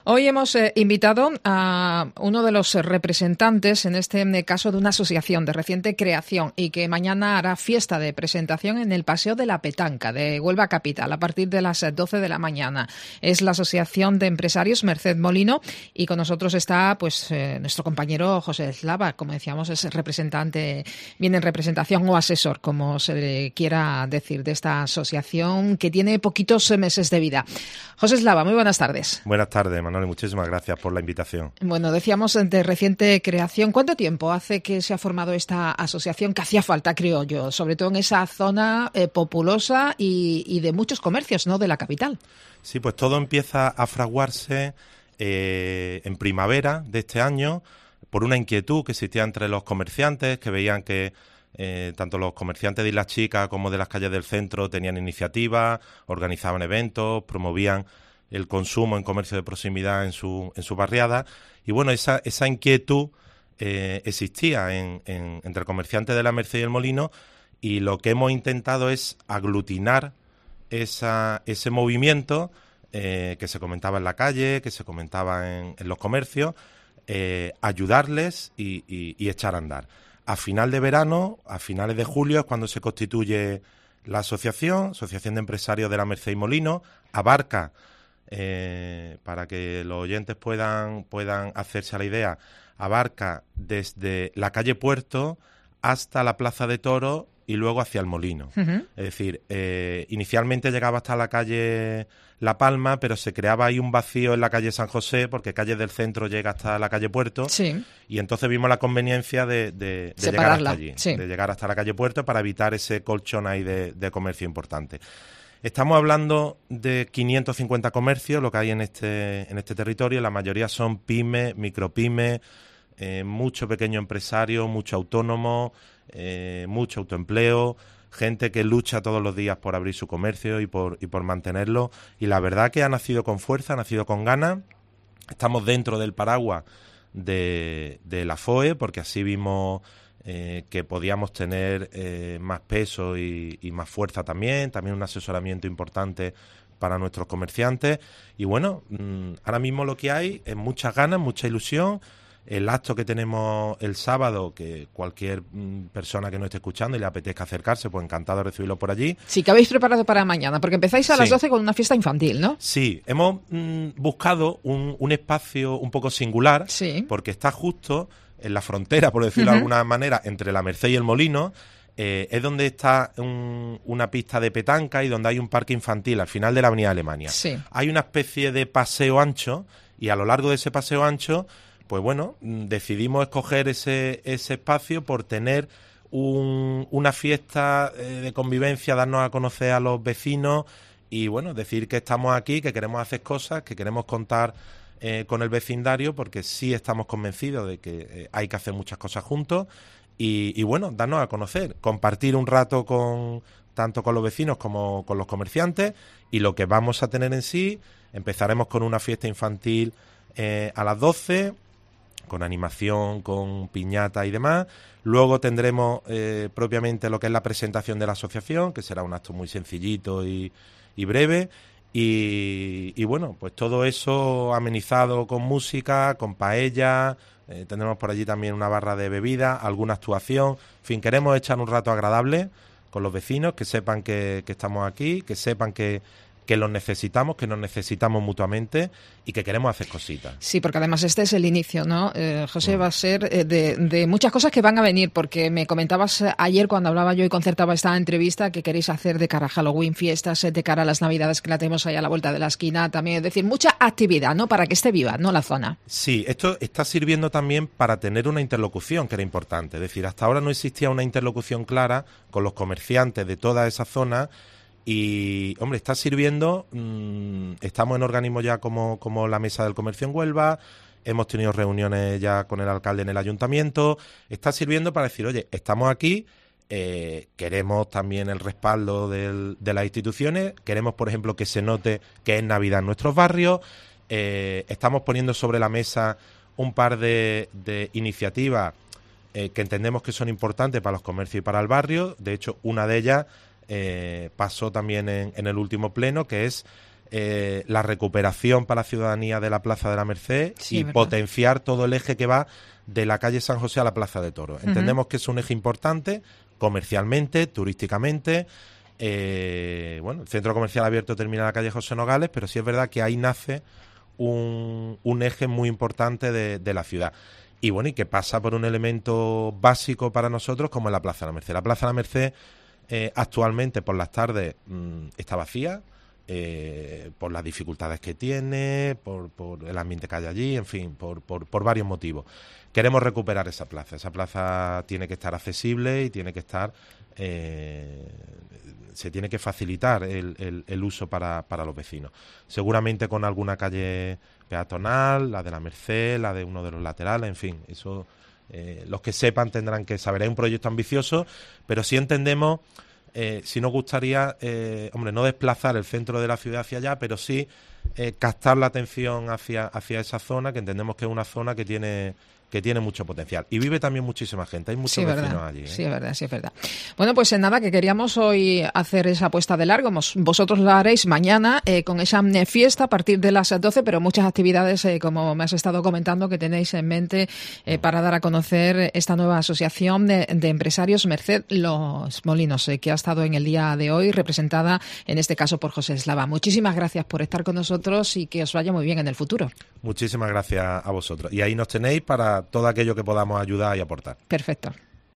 Hoy hemos invitado a uno de los representantes, en este caso de una asociación de reciente creación y que mañana hará fiesta de presentación en el Paseo de la Petanca de Huelva Capital a partir de las 12 de la mañana. Es la Asociación de Empresarios Merced Molino y con nosotros está nuestro compañero José Eslava, como decíamos, es representante, viene en representación o asesor, como se le quiera decir, de esta asociación que tiene poquitos meses de vida. José Eslava, muy buenas tardes. Buenas tardes, Manuel, y muchísimas gracias por la invitación. Bueno, decíamos de reciente creación. ¿Cuánto tiempo hace que se ha formado esta asociación que hacía falta, creo yo, sobre todo en esa zona populosa y de muchos comercios, ¿no?, de la capital? Sí, pues todo empieza a fraguarse en primavera de este año por una inquietud que existía entre los comerciantes, que veían que tanto los comerciantes de Islas Chicas como de las calles del centro tenían iniciativas, organizaban eventos, promovían el consumo en comercio de proximidad en su barriada. Y bueno, esa inquietud existía entre el comerciante de la Merced y el Molino, y lo que hemos intentado es aglutinar ese movimiento que se comentaba en la calle, que se comentaba en los comercios, ayudarles y echar a andar. A final de verano, a finales de julio, es cuando se constituye la Asociación de Empresarios de la Merced y Molino. Abarca, para que los oyentes puedan hacerse a la idea, abarca desde la calle Puerto hasta la Plaza de Toros y luego hacia el Molino. Uh-huh. Es decir, inicialmente llegaba hasta la calle La Palma, pero se creaba ahí un vacío en la calle San José, porque calle del centro llega hasta la calle Puerto, sí. Y entonces vimos la conveniencia de llegar hasta allí, sí. De llegar hasta la calle Puerto para evitar ese colchón ahí de comercio importante. Estamos hablando de 550 comercios, lo que hay en este territorio. La mayoría son pymes, micropymes, mucho pequeño empresario, mucho autónomo, mucho autoempleo, gente que lucha todos los días por abrir su comercio y por mantenerlo. Y la verdad que ha nacido con fuerza, ha nacido con ganas. Estamos dentro del paraguas de la FOE, porque así vimos que podíamos tener más peso y más fuerza también un asesoramiento importante para nuestros comerciantes. Y bueno, ahora mismo lo que hay es muchas ganas, mucha ilusión. El acto que tenemos el sábado, que cualquier persona que nos esté escuchando y le apetezca acercarse, pues encantado de recibirlo por allí. Sí, que habéis preparado para mañana, porque empezáis a las 12 con una fiesta infantil, ¿no? Sí, hemos buscado un espacio un poco singular, sí. Porque está justo en la frontera, por decirlo de alguna manera, entre la Merced y el Molino. Es donde está una pista de petanca y donde hay un parque infantil al final de la Avenida Alemania. Sí. Hay una especie de paseo ancho, y a lo largo de ese paseo ancho, pues bueno, decidimos escoger ese espacio por tener una fiesta de convivencia, darnos a conocer a los vecinos y bueno, decir que estamos aquí, que queremos hacer cosas, que queremos contar con el vecindario, porque sí estamos convencidos de que hay que hacer muchas cosas juntos y bueno, darnos a conocer, compartir un rato tanto con los vecinos como con los comerciantes. Y lo que vamos a tener en sí, empezaremos con una fiesta infantil a las 12, con animación, con piñata y demás. Luego tendremos propiamente lo que es la presentación de la asociación, que será un acto muy sencillito y breve. Y bueno, pues todo eso amenizado con música, con paella. Tendremos por allí también una barra de bebida, alguna actuación. En fin, queremos echar un rato agradable con los vecinos, que sepan que estamos aquí, que sepan que los necesitamos, que nos necesitamos mutuamente y que queremos hacer cositas. Sí, porque además este es el inicio, ¿no? José, va a ser de muchas cosas que van a venir, porque me comentabas ayer cuando hablaba yo y concertaba esta entrevista que queréis hacer de cara a Halloween, fiestas de cara a las Navidades, que la tenemos ahí a la vuelta de la esquina también. Es decir, mucha actividad, ¿no? Para que esté viva, ¿no?, la zona. Sí, esto está sirviendo también para tener una interlocución, que era importante. Es decir, hasta ahora no existía una interlocución clara con los comerciantes de toda esa zona. Y, hombre, está sirviendo, estamos en organismos ya como la Mesa del Comercio en Huelva, hemos tenido reuniones ya con el alcalde en el ayuntamiento, está sirviendo para decir, oye, estamos aquí, queremos también el respaldo de las instituciones, queremos, por ejemplo, que se note que es Navidad en nuestros barrios, estamos poniendo sobre la mesa un par de iniciativas que entendemos que son importantes para los comercios y para el barrio. De hecho, una de ellas pasó también en el último pleno, que es la recuperación para la ciudadanía de la Plaza de la Merced y potenciar todo el eje que va de la calle San José a la Plaza de Toros. Entendemos que es un eje importante comercialmente, turísticamente. El centro comercial abierto termina en la calle José Nogales, pero sí es verdad que ahí nace un eje muy importante de la ciudad. Y bueno, y que pasa por un elemento básico para nosotros como es la Plaza de la Merced. La Plaza de la Merced actualmente por las tardes está vacía, por las dificultades que tiene, por el ambiente que hay allí, en fin, por varios motivos. Queremos recuperar esa plaza. Esa plaza tiene que estar accesible y tiene que estar... se tiene que facilitar el uso para los vecinos. Seguramente con alguna calle peatonal, la de la Merced, la de uno de los laterales, en fin, eso los que sepan tendrán que saber. Es un proyecto ambicioso, pero sí entendemos, sí nos gustaría, no desplazar el centro de la ciudad hacia allá, pero sí captar la atención hacia esa zona, que entendemos que es una zona que tiene mucho potencial. Y vive también muchísima gente, hay muchos vecinos allí. Sí, es verdad. Bueno, pues nada, que queríamos hoy hacer esa puesta de largo. Vosotros la haréis mañana con esa fiesta a partir de las 12, pero muchas actividades, como me has estado comentando, que tenéis en mente para dar a conocer esta nueva asociación de empresarios Merced Los Molinos, que ha estado en el día de hoy representada, en este caso, por José Eslava. Muchísimas gracias por estar con nosotros y que os vaya muy bien en el futuro. Muchísimas gracias a vosotros. Y ahí nos tenéis para todo aquello que podamos ayudar y aportar. Perfecto.